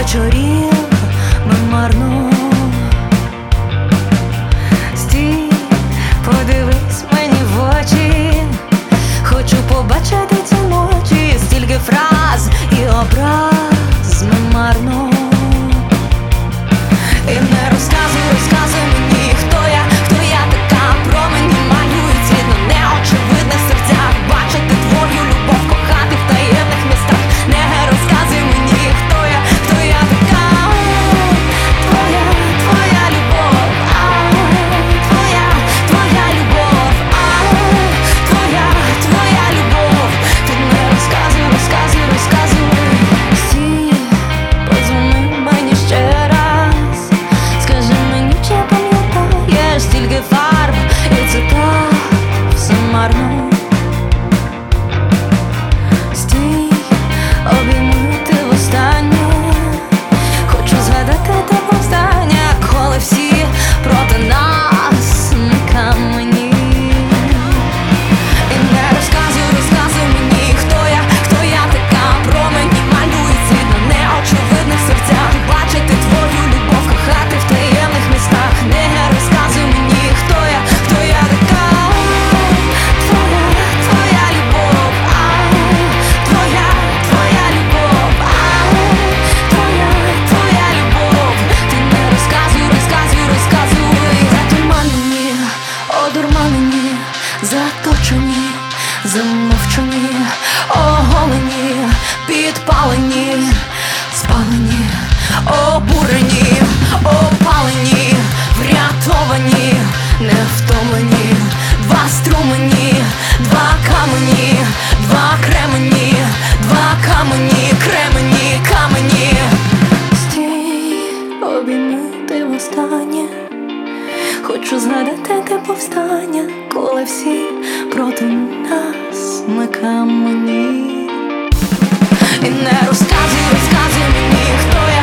вечорів ми марно. Стій, подивись мені в очі, хочу побачити ці ночі, стільки фраз і образ ми марно. І не розказуй мені, хто я така. Про мені малюють світ на неочевидних серцях. Бачити твою любов, кохати в таємних містах. Не розказуй мені, хто я така. Твоя любов, твоя любов, твоя любов. Ти не розказуй. Стій, подзвони мені ще раз. Скажи мені, чи пам'ятаєш стільки фарб, і це так все марно. Стій, обіймити востаннє, хочу згадати те повстання, коли всі проти нас ми камені. І не розказуй мені, хто я така. Про мені малюють світ на неочевидних серцях. Бачити твою любов, кохати в таємних містах. Не розказуй мені, хто я така. Твоя любов, твоя любов, твоя любов. Ти не розказуй. Затуманені, одурманені, заточені, замовчені, оголені, підпалені, спалені, обурені, опалені, врятовані, невтомлені. Два струмені, два камені, два кремені, два камені, камені. Стій, обіймити востаннє, хочу згадати те повстання, коли всі проти нас ми камені. І не розказуй мені, хто я